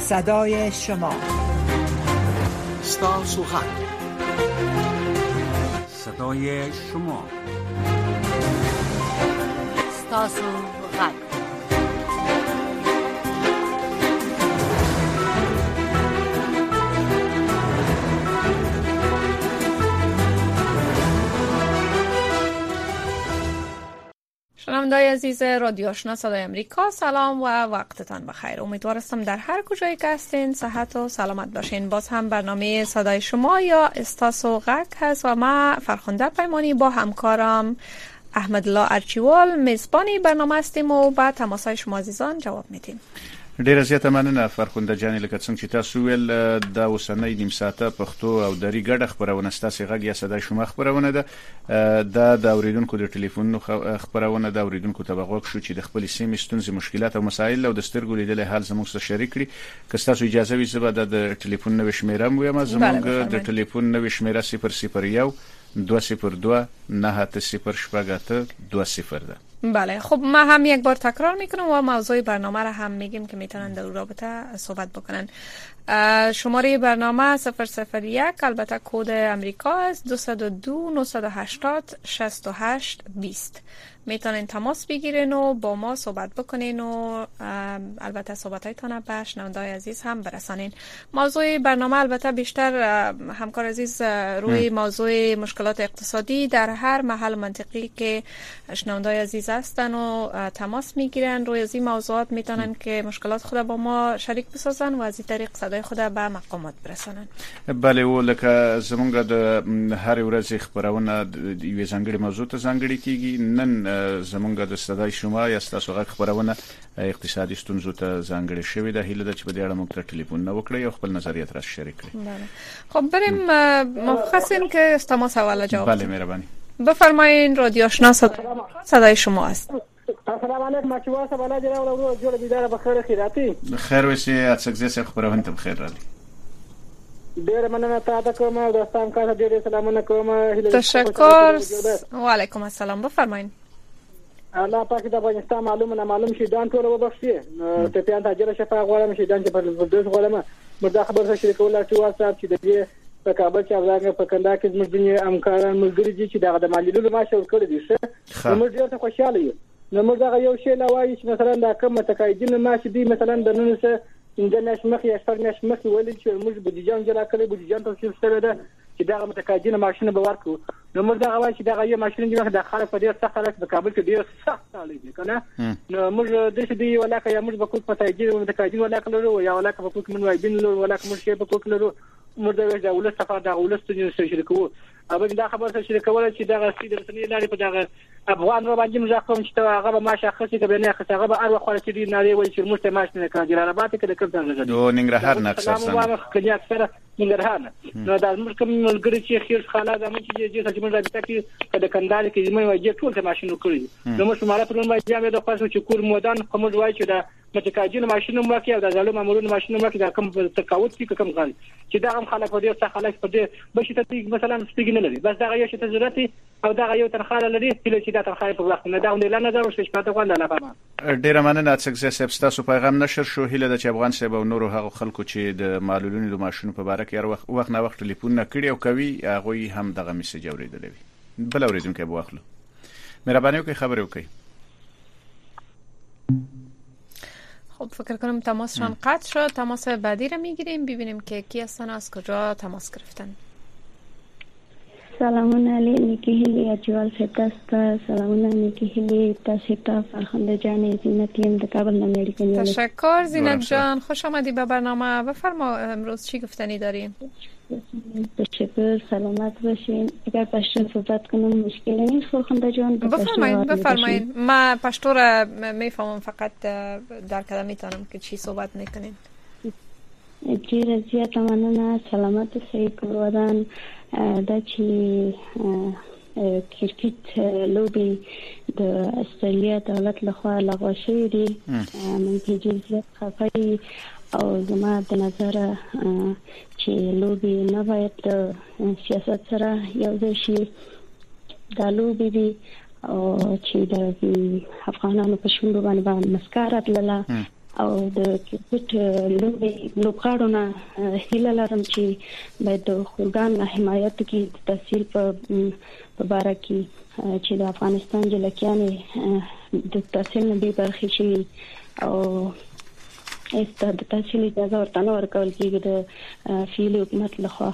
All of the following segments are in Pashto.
صدای شما. ستاسو غږ، صدای شما. ستاسو غږ. شنونده‌های عزیز رادیو آشنا صدای امریکا، سلام و وقتتان بخیر. امیدوارم در هر کجایی که هستین صحت و سلامت باشین. باز هم برنامه صدای شما یا استاسو غږ هست و ما فرخنده پیمانی با همکارم احمدالله ارچیوال میزبانی برنامه هستیم و با تماسهای شما عزیزان جواب میدیم. ډیره زیاته مننه فرخنده جانې، لکه څنګه چې تاسو ویل دا اوسنۍ نیم ساعته پښتو او دري ګډه خبرونه ستاسو غږ یا صداي شما خبرونه ده. دا د اوریدونکو د ټلیفون خبرونه ده. اوریدونکو ته بغوښ شو چې د خپل سیمې ستونزې، مشکلات او مسایل او د سترګو لیدل حال زموږ سره شریک کړي. که تاسو اجازه وي زه به د ټلیفون نوې شمیره مو زموږ د ټلیفون نوې شمیره 001 202 980 20 ده. بله، خب ما هم یک بار تکرار میکنم و موضوع برنامه را هم میگیم که میتونن در رابطه صحبت بکنن. شماره برنامه 001 البته کد امریکا است، 202 980 68 20. میتونین تماس بگیرین و با ما صحبت بکنین و البته صحبتایتان به شنونده‌های عزیز هم برسانین. موضوع برنامه البته بیشتر همکار عزیز روی موضوع مشکلات اقتصادی در هر محل منطقی که شنونده‌های عزیز هستن و تماس میگیرن روی از این موضوعات میتونن که مشکلات خود با ما شریک بسازن و از این طریق صدای خود به مقامات برسانن. بله، ولکه زمونږ د هر ورځ خبرونه یو ځانګړي موضوع ته ځانګړي کیږي. نن زمونږ د صداي شما یا ستاسو غږ خبرونه اقتصادي ستونزو ته ځانګړي شوې ده. هیله ده چې په دې اړه موږ ته ټلیفون نه وکړئ او خپل نظریات را شریک کړئ. بله، خب بریم مختصین که تماس حواله جواب. بله، مهربانی. بفرمایین. رادیو آشنا صدای شما است. السلام علیکم. مچوا سبالا جناب ورو جوړ بیدار بخیر خیراتی. خیر وسی اڅګزه خبرونه ته بخیر رالی. ډیر مننه تاسو کوم او دوستان کا ډیر سلامونه کوم. تشکر. و علیکم السلام. بفرمایین. الله پاک د افغانستان معلوم شي دان ټول وبخشي. ته پیان تاجر شفا غواړم شي دان چې په دې غواړم مردا خبر څه شریک ولا چې واتساپ چې د دې په کابل کې افغان په کنده کې زموږ دنیا امکان ملګری چې د مالیلو ماشه ورکړي دي شه موږ ډیر خوشاله یو. نو موږ دا یو شی لا وایي چې مثلا دا کوم متقاعدین ماشه دي مثلا د نن څه انجنیش مخ یا شپږ نش مخ ولې چې موږ بودیجان جلا کړی بودیجان ته څه ستره ده چې دا متقاعدین ماشینه به ورکو. نو موږ دا وایي چې دا یو ماشین چې د خلک په ډیر سخت حالت په کابل کې ډیر سخت حالت دي کنه. نو موږ د دې دی ولاکه یا موږ به کوم متقاعدین ولاکه لرو یا ولاکه به کوم منوایبین لرو ولاکه موږ شی به کوم لرو موږ دا ولست صفه دا ولست چې شریکو. اوبه دا خبره سره شریکول چې دا غسي د رسنۍ لاري په دا افغان رو باندې موږ کوم چې هغه به ماشه خصي کې به نه خصي هغه به ار خو چې دی ناري وایي چې موږ ته ماشه نه کړی رابطه کې د کوم څنګه دو ننګرهار نه اکثر سره کله اکثر ننګرهار نو دا موږ کوم ملګری چې خیر خاله زمون چې موږ رابطه کې د کندهار کې موږ وایي ټول ته ماشين وکړي. نو موږ مالات په نوم باندې د خاصو چې کور مودان کوم وایي چې دا متقاعدین ماشين مو کې او د ظالم مامورین ماشين مو کې دا کوم تقاوت کې کوم غل چې دا هم خلک په دې څخه خلک په دې بشي مثلا سپیګ نه لري بس دا یو شی ته ضرورت او دا یو تنخواه لري چې دا تنخواه په وخت نه دا نه نه درو شي پاتې غونډه نه پامه. ډیره مننه اڅګزه صاحب، تاسو پیغام نشر شو. هیله د چې افغان صاحب او نورو هغه خلکو چې د معلولینو د ماشینو په اړه کې وخت نه وخت ټلیفون نه کړی او کوي هغه هم دغه میسج اوریدلې وي. بل اوریدونکو به واخلو. مهرباني وکړئ خبرې وکړئ. خب فکر کنم تماسشان قطع شد. تماس بعدی را میگیریم ببینیم که کی هستن از کجا تماس گرفتن. سلامون علی نیکی هلی اجوال سپاس. سلامون نیکی هلی تاسیتا فرخنده جان زینتیم د کابل امریکا. تشکر زینت جان، خوش آمدی به برنامه. بفرما امروز چی گفتنی دارین؟ تشکر، سلامت باشین. اگر پشتو صحبت کنم مشکل نیست فرخنده جان؟ بفرمایید. ما پشتو را میفهمم، فقط در کلام میتونم که چی صحبت میکنین. جی رضیت مننه. سلامت صحیح کردن دا چې کرکټ لوبي د استرالیا دولت لخوا لغوه شوې دي. من په جزیات خفای او زما د نظر چې لوبي نه باید سیاست سره یو شي. دا لوبي دي او چې د افغانانو په شونډو باندې مسکارات لاله او د کرکټ لوبغاړو هیله لرم چې باید د خورګان حمایت کې د تحصیل په باره کې چې د افغانستان جلکیان د تحصیل نه بې برخې شي او د تحصیل اجازه ورته نه ورکول کېږي د فعلي حکومت لخوا.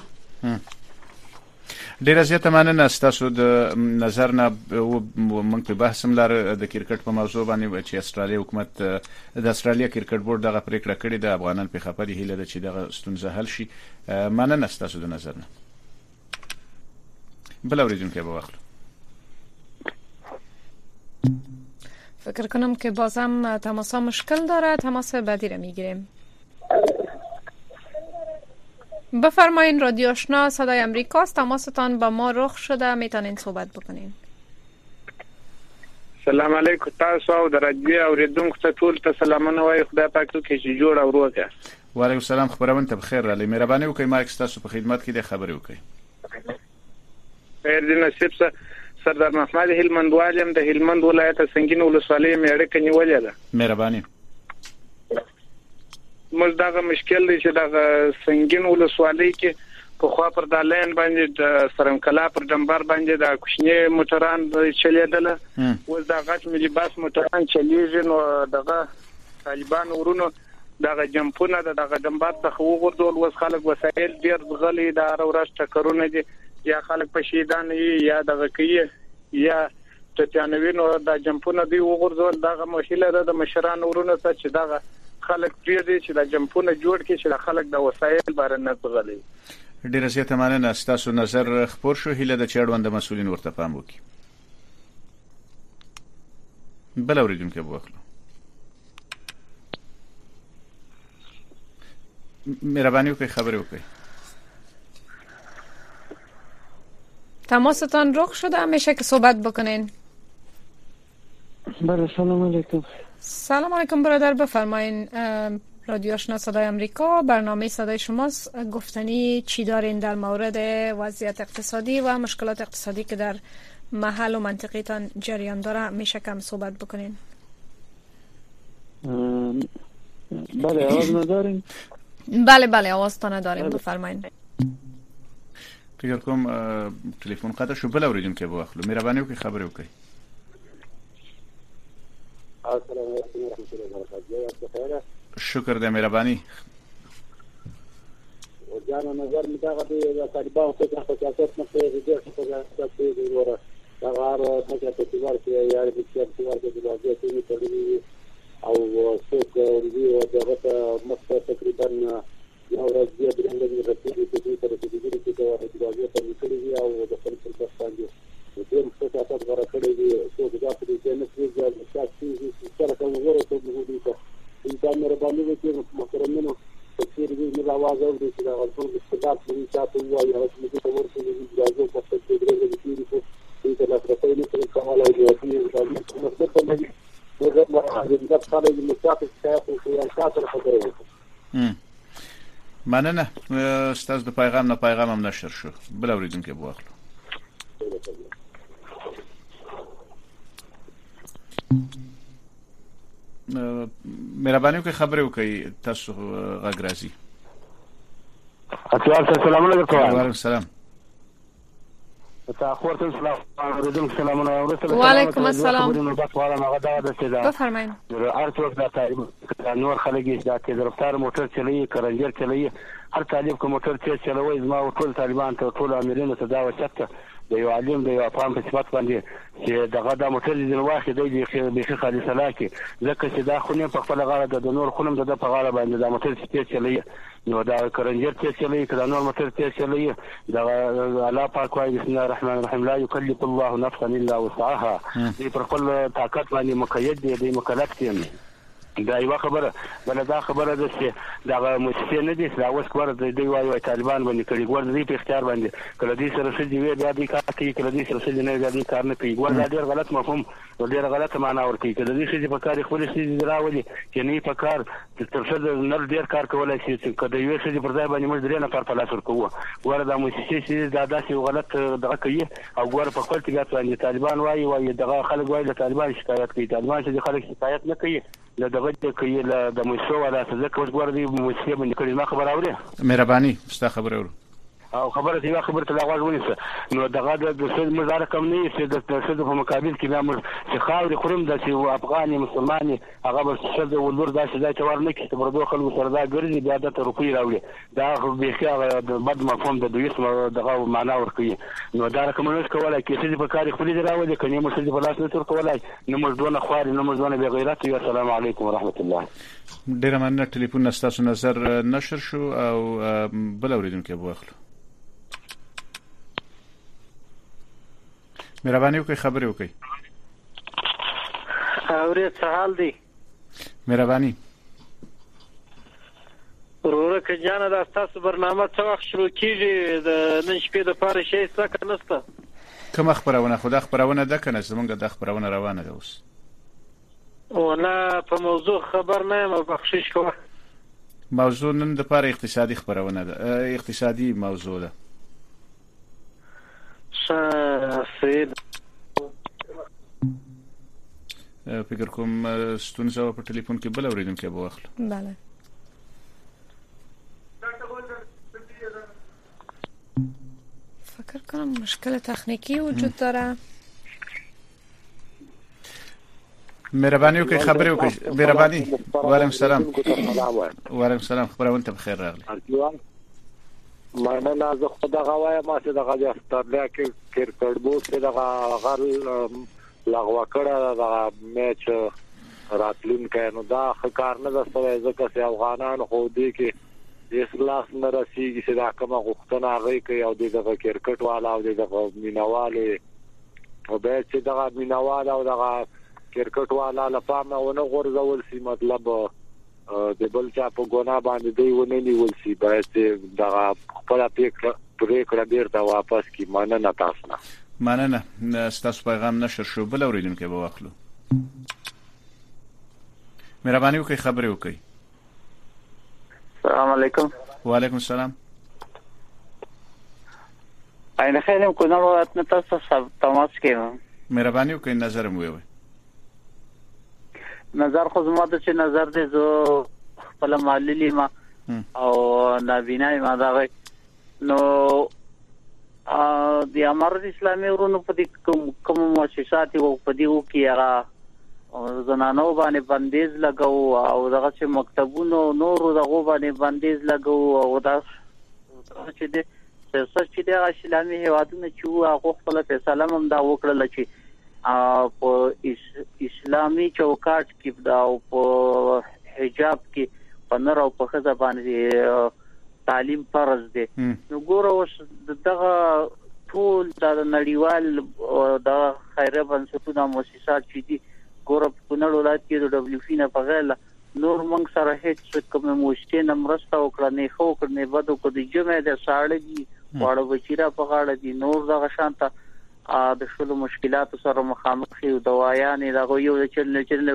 ډیره زیاته مننه ستاسو د نظر نه. موږ په بحث هم لاره د کرکټ په موضوع باندې چې استرالیا حکومت د استرالیا کرکټ بورډ دغه پریکړه کړې ده افغانان په خپل هیله ده چې دغه ستونزه حل شي. مننه ستاسو د نظر نه. بل اوریدونکو به واخلو. فکر کنم که بازم تماسا مشکل داره. تماس بعدی رو میگیریم. بفرمایین رادیو آشنا صدای امریکاست. تماستان با ما رخ شده، میتونین صحبت بکنین. سلام علیکم تاسو او د رادیو اوریدونکو ته ټول ته سلامونه وایم. خدای پاک ته چې جوړ او روغ یاست. وعلیکم السلام. خبرونه ته بخیر را مهرباني وکړئ. ما تاسو په خدمت کې د خبرې وکړئ. خیر دې نصیب سردار محمد هلمند والیم د هلمند ولایت سنگین ولسوالۍ میړه کې نیولې ده. مهرباني. موږ دغه مشکل دی چې دغه سنگین ولسوالۍ کې په خوا پر د لاین باندې د سرمکلا پر ډمبر باندې د کوچنی موټران چلیدل. اوس د غټ ملي باس موټران چلیږي نو دغه طالبان ورونو دغه جمپونه دغه ډمبر څخه وګرځول. اوس خلک وسایل ډیر غلي د اورش ټکرونه دي یا خلک په شیدان یا دغه کوي یا ټټیانوینو د جمپونه دی وګرځول. دغه مشکله ده د مشران ورونو ته چې دغه خلک پریږدي چې د جمپونه جوړ کړي چې د خلک د وسایل بار نه غلي. ډیره زیاته مننه. ستاسو نظر خبر شو. هیله د چړوند مسولین ورته پام وکړي. بل اوریدونکو به واخلو. مهرباني وکړئ خبرې وکړئ. تماستان رخ شده، میشه که صحبت بکنین. بله سلام علیکم. سلام علیکم برادر، بفرمایین. رادیو آشنا صدای امریکا، برنامه صدای شماست. گفتنی چی دارین در مورد وضعیت اقتصادی و مشکلات اقتصادی که در محل و منطقه‌تان جریان داره میشه کم صحبت بکنین؟ بله آواز ندارین؟ بله آواز تا نداریم. بفرمایین. فکر کوم تلیفون قطع شو. بل اوریدونکو به واخلو. مهرباني وکړئ خبرې وکړئ. السلام علیکم ورحمۃ اللہ وبرکاتہ. شکر دې مهرباني. جانا نظر متاغه د طالبانو څخه په سیاست نه پیږي چې څه کوي ورته هغه څنګه په تیوار کې یاري چې په تیوار کې د وضعیت په تړلې او څوک دی او دغه مخه تقریبا یو ورځ د درنګي رسېږي چې د ترڅیږي چې د وضعیت په تړلې او د خپل څه باندې د دې څه تاسو غواړئ کړئ چې د تاسو د جنت کې د شخصي سره کوم غوړو ته موجود دي. انسان مهرباني وکړي محترمینو تفسیر دې نه आवाज اوري چې دا غوښتل د استدلال په تاسو وایي او چې موږ ته ورته د اجازه په څیر د درېږي چې دې ته لاسرسي نه کوي کومه او دې چې مطلب په دې وګړه د خپل د مسافر تاسو یو تاسو خبرې. مننه. ستاسو د پیغام نه پیغام هم نشر شو. بل اوریدونکو به واخلو. مهرباني وکړئ خبرې وکړئ. تاسو غږ راځي. السلام علیکم. وعلیکم السلام. وعلیکم السلام. بفرمایئ. ارڅوک دا نور خلک دا چې رفتار موټر چلوي کرنجر چلوي هر طالب کوم موټر چلوي زما ټول طالبان ته ټول امرینو ته دا وشته د یو عالم د یو افغان په صفت باندې چې دغه د موټر د واخې د بيخي خالي سلاکي ځکه چې دا خونه په خپل غاړه د نور خونم د په غاړه باندې د موټر چلوي نو دا کرنجر چلوي کله نور موټر چلوي دا الله پاک وايي بسم الله الرحمن الرحیم لا یکلف الله نفسا الا وسعها. دې پر خپل طاقت باندې مقید دي مکلف دي. دا یو خبره بل دا خبره ده چې دا مؤسسه نه دي دا اوس کور د دی وایي طالبان باندې کړي ګور دې په اختیار باندې کله دې سره سړي وي بیا دې کار کوي کله دې سره سړي نه دې کار نه کوي. ګور دا ډېر غلط مفهوم او ډېر غلط معنا ورکوي. کله دې چې په کار خپل سړي دراولي چې نه په کار تر څو نر ډېر کار کولای شي چې کله یو سړي پر ځای باندې موږ درې نه پر پلاس ورکوو. ګور دا مؤسسه چې دا داسې غلط دغه کوي او ګور په خپل طبيعت باندې طالبان وایي دغه خلک وایي د طالبان شکایت کوي. طالبان چې خلک شکایت نه کوي له دغه کې له د مشو ولا څه کوم ګور دی موسیقي باندې کړي ما خبر اوري مهرباني ستا خبر اورو او خبره دی خبره ته غواړم ونیسه نو دغه د څه مزار کم نه چې د څه په مقابل کې بیا چې خاوري خورم د چې افغاني مسلماني هغه به څه د ولور داسې ځای ته ورنه کې ته بردو خلکو سره دا ګرځي بیا د روپی راوړي دا به ښه د بد مفهوم د دوی سم دغه معنا ورکوي نو دا رقم نه کولای کې چې په کار خپل راوړي کني مو چې په لاس نه تر کولای نو موږ دونه خواري نو موږ دونه بغیرت یو السلام علیکم ورحمت الله ډیر مننه ټلیفون نستاسو نظر نشر شو او بل اوریدونکو بوخلو مهرباني وکړئ خبرې وکړئ اورې څه حال دی مهرباني وروره که جانه دا ستاسو برنامه څه وخت شروع کیږي د نن شپې دپاره شی شته که نشته کومه خپرونه خو دا خپرونه ده که نه زموږ دا خپرونه روانه ده اوس نه په موضوع خبر نه یم بخشش کوه موضوع نن دپاره اقتصادي خپرونه ده اقتصادي موضوع ده سید فکر کوم ستونزه په ټلیفون کې بل اوریدونکو به واخلو بله فکر کنم مشکل تکنیکی وجود داره مهرباني وکړئ خبرې وکړئ مهرباني وعلیکم السلام وعلیکم السلام خبرونه ته بخیر راغلی مننه زه خو دغه وایم چې دغه د استرالیا کې کرکټ بورډ چې دغه غل لغوه کړه دغه میچ راتلونکی نو دا ښه کار نه ده سوی ځکه چې افغانان خو دې کې هېڅ لاس نه رسېږي چې دا کومه غوښتنه هغوی کوي او دغه کرکټ والا او دغه مینهوال او باید چې دغه مینهوال او دغه کرکټ والا له پامه ونه غورځول شي مطلب د بل چا په ګناه باندې دی ونه نیول شي باید دغه خپل پریکړه بیرته واپس کی مننه تاسو نه مننه ستاسو پیغام نشر شو بل اوریدونکو به واخلو مهرباني وکړئ خبرې وکړئ السلام علیکم وعلیکم السلام اینه خیلی کنار وقت نتاسو تماس کردم مهرباني وکړئ نظر مو وي نظر خو زما د چې نظر دې زه خپل معللی ما او نابینای ما دا نو د امارت اسلامي ورونو په دې کوم مؤسسات او په دې کې هغه زنانو باندې بندیز لګاو او دغه چې مکتبونو نور دغه باندې بندیز لګاو او دا چې د سیاست چې د اسلامي هیوادونو چې هغه خپل فیصله هم دا وکړل چې په اسلامي چوکاټ کې دا او په حجاب کې په نر او په خزه باندې تعلیم فرض دی نو ګوره اوس دغه ټول د نړیوال د خیریه بنسټونو مؤسسات چې دي ګوره په کونړ ولایت کې د دبليو پی نه بغیر نور موږ سره هیڅ کوم موشته نمرسته وکړه نه خو کړنه بده کو د جمعې د ساړه دي واړه بچیرا په غاړه دي نور دغه شانته د شلو مشکلات سره مخامخ یو دوايانې دغه یو چې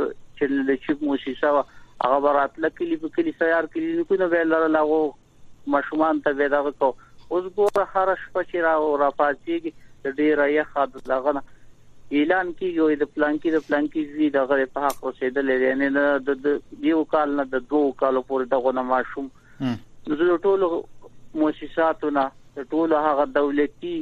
چې مؤسسه هغه براتله کلی په کلی سیار کلینیکونه به لغو مشومان ته دغه کو اوس ګوره هر شپه چې را پاتېږي د ډیره یخ دغه اعلان کیږي د پلانکی زی دغه په حق رسیدل یعنی د یو کال نه د 2 کالو پورې دغه ماشوم د ټولو مؤسساتونه ټولو هغه دولتي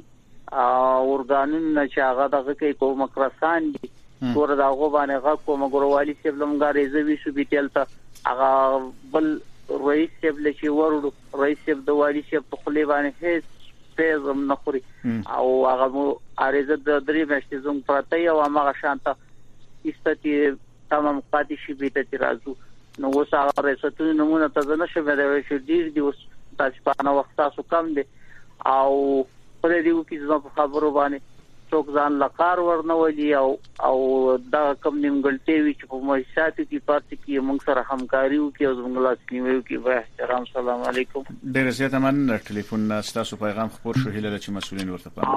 اورګانونه چې هغه دغه کې کوم کرسان دي ګوره دغه باندې هغه کوم ګوروالي سیبلمګارې زوی شو بیتل ته هغه بل رئیس سیبل چې ورو رئیس سیب د والی سیب په خلی باندې هیڅ پیغام نه خوري او هغه اړیزه د درې میاشتې زوم پرته یو هغه شانته استتی تمام قاضي شي بیت راځو نو اوس هغه رئیسته نمونه ته نه شوه دا چې ډیر دی اوس تاسو په نو وخت تاسو کم دي او په دې یو کې زما په خبرو باندې څوک ځان لقار ورنولي او دا کم نیمګلټي وی چې په مؤسساتو کې پاتې کې موږ سره همکاري وکړي او زموږ لاس نیوي کې به احترام سلام علیکم ډیر زیاته مننه ټلیفون تاسو پیغام خبر شو هیله چې مسؤلین ورته پام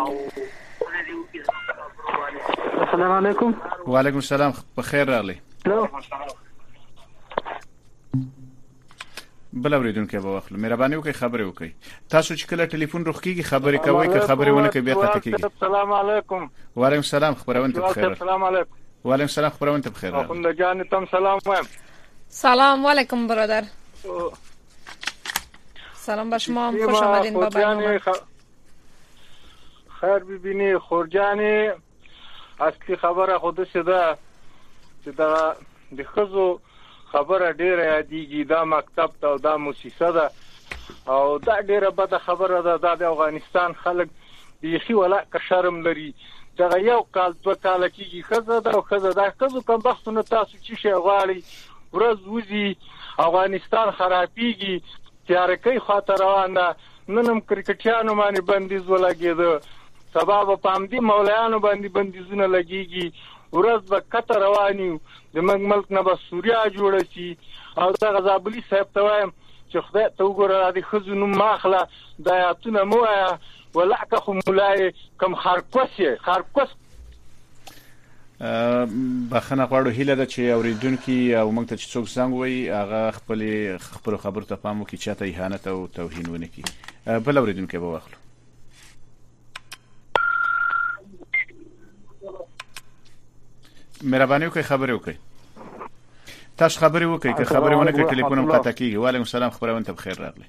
السلام علیکم وعلیکم السلام بخیر راغلی بل اوریدونکو به واخلو مهرباني وکړئ خبرې وکړئ تاسو چې کله ټلیفون روخ کیږي خبرې کوئ که خبرې ونه کوي بیا ته کیږي السلام علیکم وعلیکم السلام خبرونه ته بخیر السلام علیکم وعلیکم السلام خبرونه ته بخیر اخوند جان تم سلام وایم سلام علیکم برادر. سلام به شما، خوش آمدین با برنامه. خیر ببینی خورجانی اصلي خبره خود شده چې د خزو خبره ډیره یادېږي، دا مکتب ته او دا موسسه ده او دا ډیره بده خبره ده. د افغانستان خلک بیخي ولاکه شرم لري. دا یو کال دوه کال کېږي خزه ده او خزه ده خزو کوم بختونه تاسو چې شي غواړي ورځ وځي افغانستان خرابېږي، تیارکۍ خاطر روان ده. ننم کرکټیانو باندې بندیز ولګېده، سبا په امدي مولایانو باندې بندیزونه لګيږي، ورځ به کته روانیو د ملک نه به سوریا جوړ شي. او دا غزابلی صاحب ته وایم چې خدای ته وګوره د خزو نوم ماخله د آیاتونه مو آیا ولکه خو مولای کم خارکوس بخنه غواړو هیله ده چې اوریدونکو او موږ ته چې څوک زنګ وایي هغه خپل خبرو ته پام وکړي، چاته اهانت او توهین ونه کړي. بل اوریدونکو به واخلو. مهرباني وکړئ خبرې وکړئ. تاسو خبرې وکړئ که خبرې ونه کړئ ټلیفون هم قطع کیږي. وعلیکم السلام، خبرونه ته بخیر راغلی.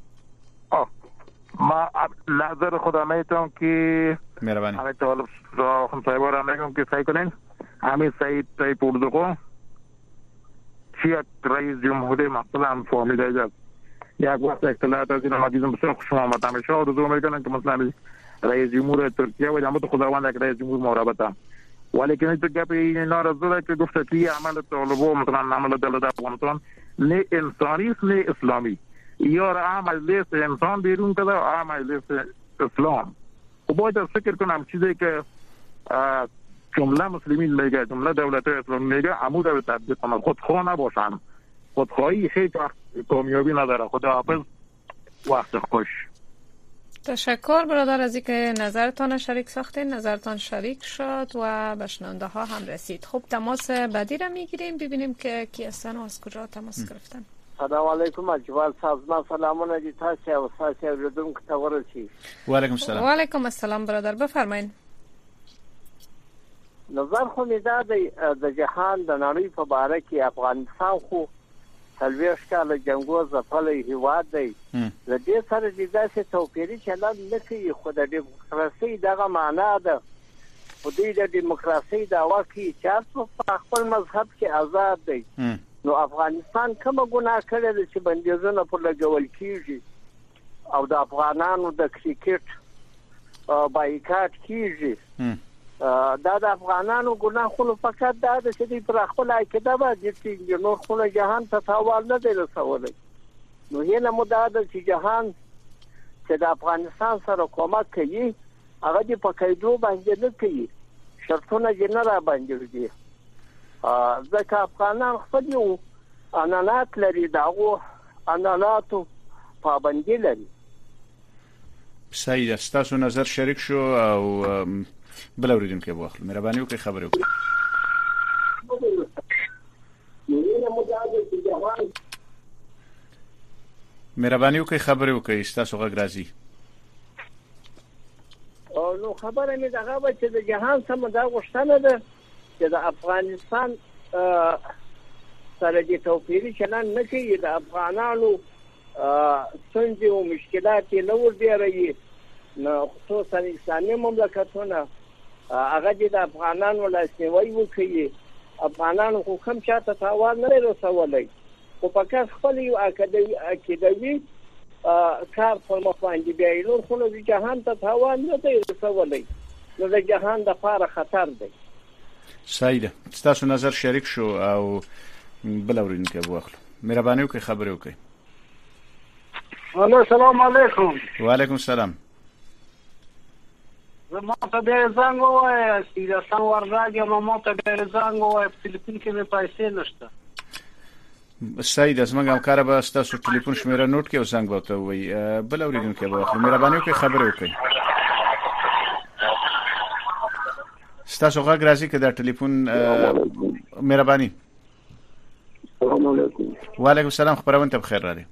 ما لحظه خدا میتونم که مهربانی همه طالب هم صاحب را میگم که سعی کنین همین سعید طیب اردوغان چی رئیس جمهوری مثلا فهمیده اجاز یک وقت اطلاعات از این حدیثم بسیار خوش آمد. همیشه آرزو میکنن که مثلا رئیس جمهور ترکیه و جامعه خداوند یک رئیس جمهور مرابطه، ولی که تو گپ اینا را زده که گفته که عمل طالبو مثلا عمل دولت افغانستان نه انسانی است نه اسلامی، یا را مجلس انسان بیرون کرده و مجلس اسلام. و باید فکر کنم چیزی که جمله مسلمین میگه، جمله دولت اسلام میگه، عمود رو تطبیق کنن، خودخواه نباشن. خودخواهی هیچ وقت کامیابی نداره. خداحافظ، وقت خوش. تشکر برادر از اینکه نظرتان شریک ساختین. نظرتان شریک شد و به شنونده ها هم رسید. خب تماس بعدی را میگیریم ببینیم که کی هستن و از کجا تماس گرفتن. سلام علیکم اجوال صاحب، ما سلامونه دي تاسو او تاسو ورودونکو ته ورسي. و علیکم السلام. و علیکم السلام برادر، بفرمایئ. نظر خو می دا د جهان د نړۍ په اړه کې افغانستان خو تلويش کاله جنگو ځپلې هیواد دی. د دې سره د داسې توپیري چلند نه کوي، خو د دیموکراسي دغه معنا ده. خو د دیموکراسي د واکي چې په خپل مذهب کې آزاد دی. نو افغانستان کومه ګناه کړې ده چې بندیزونه پر لګول کیږي او د افغانانو د کرکټ بایکاټ کیږي؟ دا د افغانانو ګناه خو فقط دا ده چې دوی پر خپل عقیده باندې چې نور خو جهان ته تاوان نه دی رسولی. نو هیله مو دا ده چې جهان چې د افغانستان سره کومک کوي هغه دې په قیدو باندې نه کوي، شرطونه یې نه را باندې وړي. ځکه افغانان خپل یو عنعنات لري، دغه عنعناتو پابندي لري. صحیح است. تاسو نظر شریک شو او بل اوریدونکو به واخلو. مهرباني وکړئ خبرې وکړئ. مهرباني وکړئ خبرې وکړئ. تاسو غږ راځي. نو خبره مې دغه چې د جهان سم دا غوښتنه ده چې د افغانستان سره د توپیري چلند نه کوي، د افغانانو ستونزې او مشکلات یې نه ورډېروي. نو خصوصا اسلامي مملکتونه هغه د افغانانو لاسنیوی وکړي. افغانانو خو کوم چاته تاوان نه رسولی، خو فقط خپل یو عقیدوي کار پر مخ باندې بیایي، نور خو د جهان ته تاوان نه دی رسولی. نو د جهان لپاره خطر دی. صحیح ده. تاسو نظر شریک شو او بل اوریدونکو به واخلو. مهرباني وکړئ خبرې وکړئ. السلام علیکم. و علیکم السلام. زما ته ډېر زنګ ووایه چې د سم ورځاږي ما ته ډېر زنګ ووایه په تلیفون کې مې پیسې نشته. صحیح ده. زموږ همکار به ستاسو ټلیفون شمیره نوٹ کړي او زنګ به ورته ووایي. بل اوریدونکو به واخلو. مهرباني وکړئ خبرې وکړئ. ستاسو غږ راځي که دا ټلیفون مهرباني. السلام علیکم. و علیکم السلام. خبرونه ته بخیر راغلی.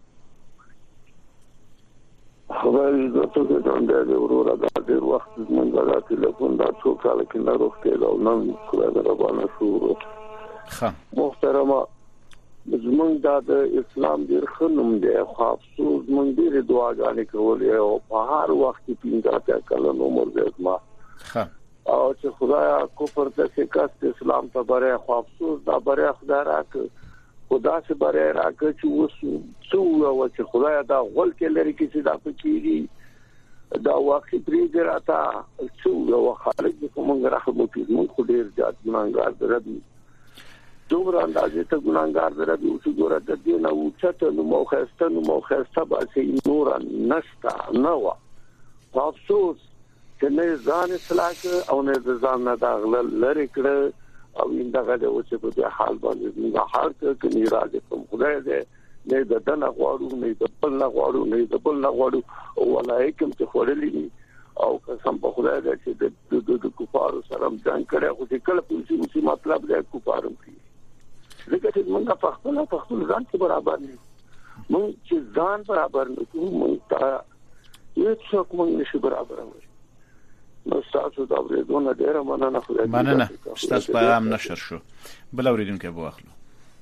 خبرې زته څنګه دی ورور دا ډېر وخت زمونږ دا ټلیفون دا څو کال کې نه روغتې دا نن خدای دې ربانه شو. ښه محترمه زمونږ د اسلام ډېر ښه نوم دی خو افسوس موږ ډېرې دعاګانې کولې او په هر وخت کې 15 کلن عمر دی زما او چې خدایا کفر ته شکست اسلام ته بره خو افسوس دا بره خدای راکړ خدا سے بره راکړ چې وسو څو او چې خدایا دا غول کې لري کې دا پکېږي دا واقعي پریږه راته څو او خالق دې کومه رحم وکړي موږ خو ډېر زیات ګناهګار درځو دومره اندازې ته ګناهګار درځو چې ګوره د دې نه اوچته نو موخسته باسي نور نشتا نو افسوس چې نه ځان اصلاح او نه ځان نه داغل لري کړ او اندغه د اوسه په حال باندې نه حال کې نه راځي کوم خدای دې نه د دنه غواړو نه د بل نه غواړو نه د بل نه غواړو او ولایکم چې خورلې او قسم په خدای دې چې د کفارو سره ځان کړه او چې کله پولیسي مطلب دې کفارو کوي لکه چې موږ په خپل ځان کې برابر نه موږ چې ځان برابر نه کوو موږ ته هیڅ څوک موږ نشي برابر وي نو تاسو دا ورته ډیره مننه تاسو پیغام نشر شو بل اوریدونکو به واخلو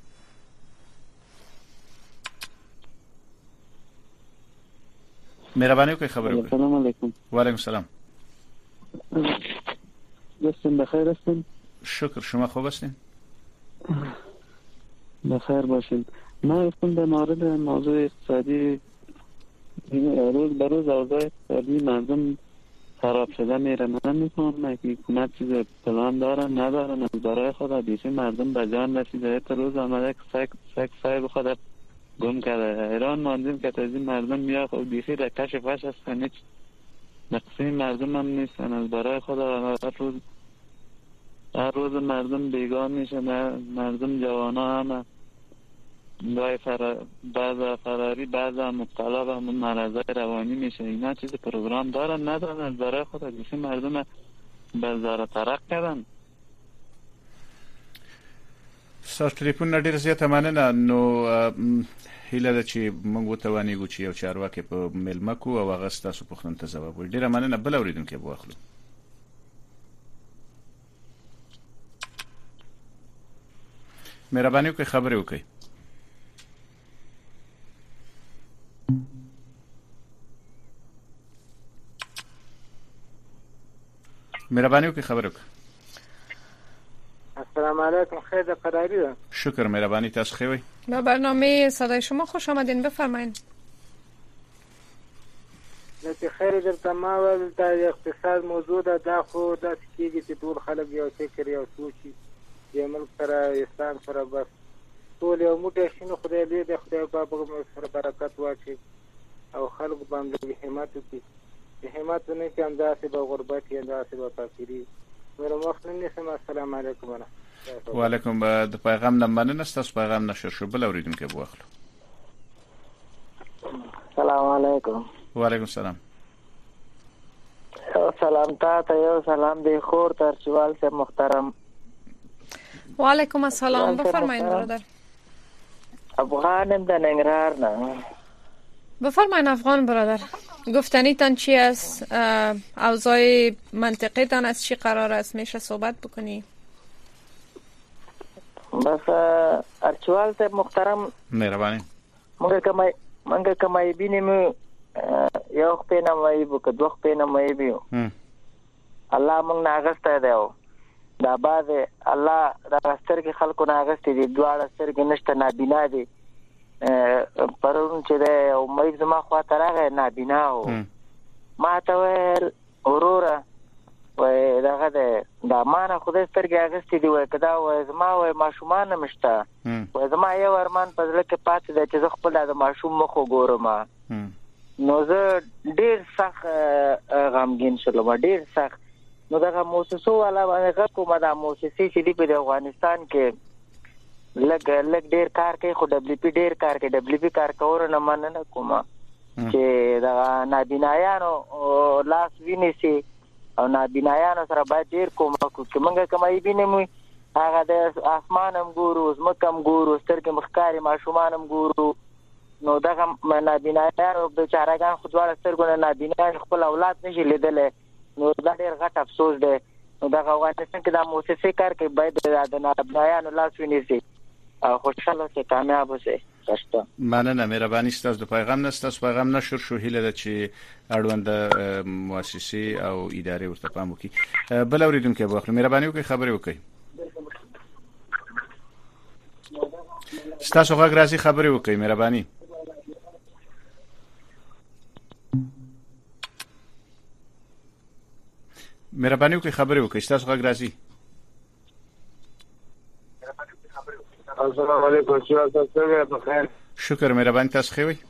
مهرباني وکړئ خبرې وکړئ السلام علیکم وعلیکم السلام دوستان بخیر هستین شکر شما خوب هستین بخیر باشین ما گفتم در مورد موضوع اقتصادی روز به روز اوضاع اقتصادی مردم خراب شده میره من میکنم که حکومت چیز پلان دارن ندارن از برای خود بیشی مردم به جان رسیده تا روز آمده که سگ صاحب خود گم کرده ایران ماندیم که از این مردم میاد و بیشی در کشفش هستن هیچ نقصی مردم هم نیستن از برای خود هر روز مردم بیگان میشه مردم جوانا هم بعض فراری بعض مبتلا به مرضای روانی میشه اینا چیز پروگرام دارن ندارن از برای خود بیشی مردم بلزار ترق کردن سر تلیفون ډیر زیاته مننه نو هیله ده چې موږ وتوانیږو چې یو چارواکي په ملمه کو او هغه ستاسو پوښتنه ته ځواب ورکړي ډیره مننه بل اوریدونکو به واخلو مهرباني وکړئ خبرې وکړئ مهرباني وکړئ خبرې وکړئ السلام علیکم خیر د قراری ده شکر مهربانی تاسو خوي به برنامه صدای شما خوش آمدین بفرمایید نتی خیر در تمام د اقتصاد موضوع ده خو د کیږي چې ټول خلک یو فکر یو سوچي د ملک سره اسلام سره بس ټول یو موټی شنو خدای دې د خدای په باب سره برکت واچي او خلک باندې همت وکړي همت نه کې انداسه به غربت یا انداسه به فقيري ورو وخت نه سم السلام علیکم وعلیکم د پیغام نه مننه تاسو پیغام نشر شو بل اوریدونکو به واخلو السلام علیکم وعلیکم السلام سلام ته یو سلام دی خور ترچوال سے محترم وعلیکم السلام بفرمایید برادر افغانم د ننګرهار نه بفرمایید افغان برادر گفتنی تان چی است اوضاع منطقه تان از چی قرار است میشه صحبت بکنی بس ارچوال سے محترم مهربانی منګه کمای بینم یو خپل نمای بو دوه خپل نمای بیو الله موږ ناغسته دیو دا باز الله دا ستر کې خلکو ناغسته دي دواړه ستر کې نشته نابینا دي پرون چې ده او مې زما خوا ترغه نابینا او ما ته ور اورورا و دغه دا مانه خدای سترګې اغستې دی وای کدا وای زما وای ماشومان نمشته وای زما یو ارمان په ځل کې پاتې دی چې خپل د ماشوم مخ وګورم نو زه ډیر سخت غمګین شوم ډیر سخت نو دغه موسسو والا باندې کومه د موسسې چې دی په افغانستان کې لګ ډیر کار کوي خو دبليو پی ډیر کار کوي دبليو پی کار کور نه مننه کومه چې دا نابینایانو لاس ویني او نابینایانو سره باید ډیر کومک وکړي موږ کمای بینم هغه د اسمان هم ګورو زمکم ګورو سترګې مخکاري ماشومان هم ګورو نو دغه نابینایانو بیچارهګان خودواله سترګونه نابینایان خپل اولاد نشي لیدل نو دا ډیر غټ افسوس دی نو دغه افغانستان کې د موسسې کار کوي باید د نابینایانو لاس ونیسي او خوشاله سي کامیاب سي تاسو. مننه مهرباني ستاسو د پیغام پیغام نشر شو هیله ده چې اړوند مؤسسې او ادارې ورته پام وکړي. بل اوریدونکو به مهرباني وکړئ خبرې وکړئ. ستاسو غږ راځي خبرې وکړئ مهرباني. مهرباني وکړئ خبرې وکړئ ستاسو غږ راځي. السلام علیکم څنګه بخیر شکر مهرباني تاسو ښه وئ.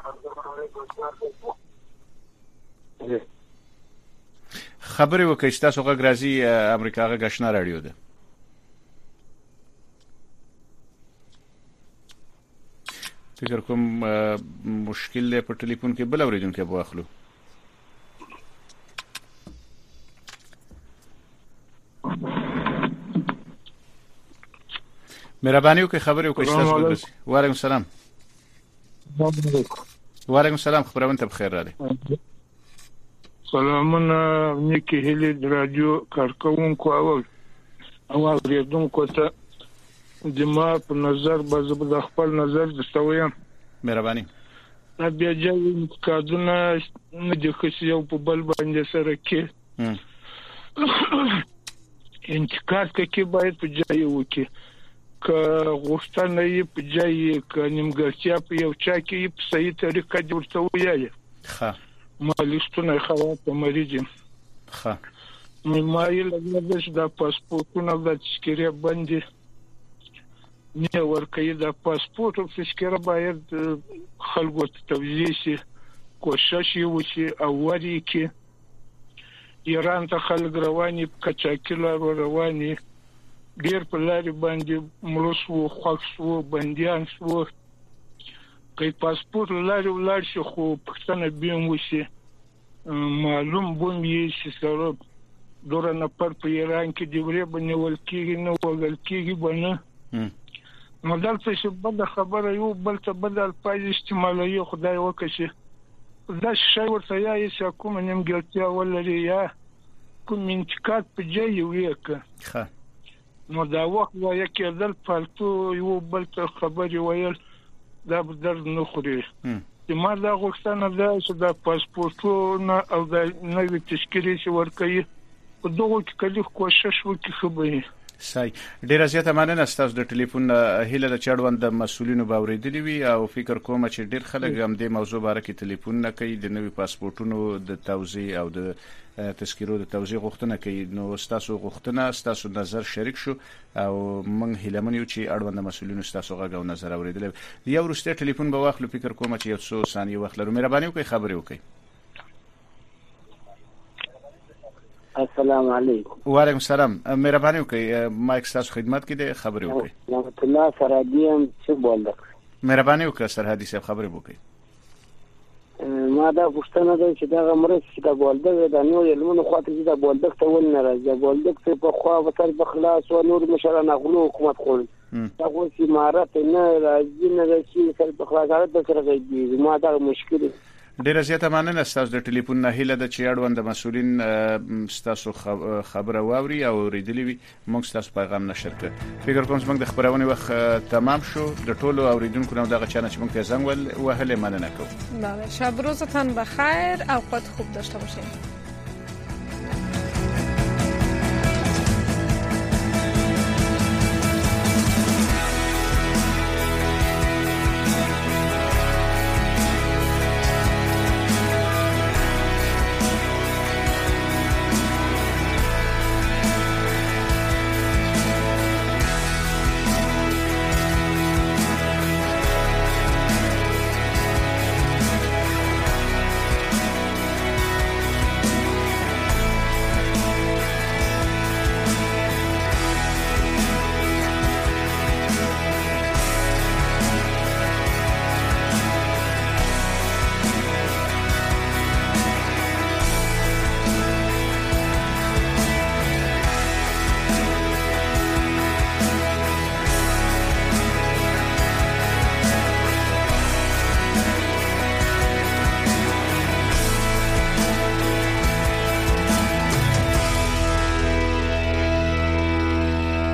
خبرې وکړئ ستاسو غږ راځي. امریکا غږ آشنا رادیو ده. فکر کوم مشکل دی په ټلیفون کې. بل اوریدونکو به واخلو. مهرباني وکړئ خبرې وکړئ ستاسو غږ راځي. وعلیکم السلام. وعلیکم السلام خبرونه ته بخیر راغلی. سلامونه نیکی هلی د رادیو کارکونکو او اوریدونکو ته د ما په نظر به د خپل نظر د ستویم. مهرباني. بیا جوړ کادونه نه د خصيو په بل باندې سره کې انتقاد کې باید په ځای وکي که غوښتنه یې په ځای کې نیمګړتیا په یو چا کې په صحیح طریقه جوړته ویاله. ښه مالستونه خواته مریض. ښه مې لږ د پاسپورتونو د تشکیره باندې نه ورکوي. د پاسپورت او تشکیره باید خلکو ته توزیع شي کوشش یې وشي او وری کې ایران ته خلک رواني کچاکیلا رواني ډیر په لاري باندې ملوسو خوښو بنديان شو. که پاسپورت لاري ولر شي خو پښتنه بیم وشي معلوم بوم یې چې سره دوره نفر په ایران کې دی ورې بنول کېږي نو وګل کېږي بنه مدل څه بل خبره یو بل ته بدل پای استعمالوي خدای وکړي. دا شی ورته یا چې کوم نیمګړتیا ولري یا کوم انتقاد په ځای ویکه. ښه نو دا وخت وایي کېدل فالتو یو بل ته خبري ویل دا درد نه خوري. چې ما دا غوښتنه ده چې دا پاسپورتونه او د نوې تشکیلې چې ورکوي په دغه کې کلی کوشش وکړي خبري. صحیح. ډیر زیاته مننه ستاسو د ټلیفون هیله د چړوند د مسولینو باوریدلی وی او فکر کوم چې ډیر خلک هم د موضوع باره کې ټلیفون نه کوي د نوې پاسپورتونو د توزیع او د تذکیرو د توزیع غوښتنه کوي. نو ستاسو غوښتنه ستاسو نظر شریک شو او موږ هیله من یو چې اړوند مسولینو ستاسو غږ او نظر اوریدل. یو ورسته ټلیفون به واخلو. فکر کوم چې یو څو ثانیې وخت لرو. مهرباني وکړئ خبرې وکړئ. السلام علیکم. وعلیکم السلام. مهرباني وکړئ مایک ستاسو خدمت کې دی خبرې وکړئ. رحمت الله سرحدیم څه بولک. مهرباني وکړئ سرحدي صاحب خبرې وکړئ. ما دا پوښتنه ده چې دا غمره چې دا بولدک د نو علمونو خاطر چې دا بولدک ته ول نه راځي. بولدک ته په خوا وتر بخلاص او نور مشران غلو حکومت خور دا خو امارات نه راځي نه راځي سر بخلاصات به سره کوي. ما دا مشکل ډیره زیاته مننه ستاسو د ټلیفون نه هیله ده چې اړوند مسولین ستاسو خبره واوري او ریډلی وي. موږ ستاسو پیغام نشر کړ. فکر کوم چې موږ د خبرونه وخت تمام شو. د ټولو اوریدونکو نو دغه چانه چې موږ ته زنګ وهله مننه کوم. بله شب روزتان بخیر. اوقات خوب داشته باشید.